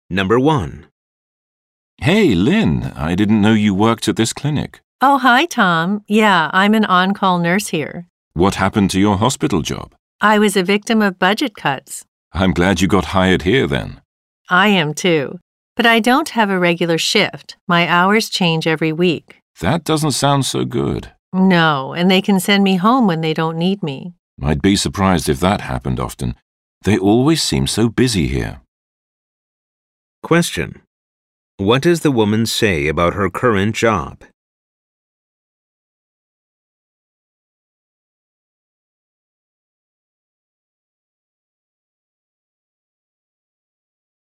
Number 1. Hey, Lynn, I didn't know you worked at this clinic. Oh, hi, Tom. Yeah, I'm an on-call nurse here. What happened to your hospital job? I was a victim of budget cuts. I'm glad you got hired here then. I am too. But I don't have a regular shift. My hours change every week. That doesn't sound so good. No, and they can send me home when they don't need me. I'd be surprised if that happened often. They always seem so busy here. Question. What does the woman say about her current job?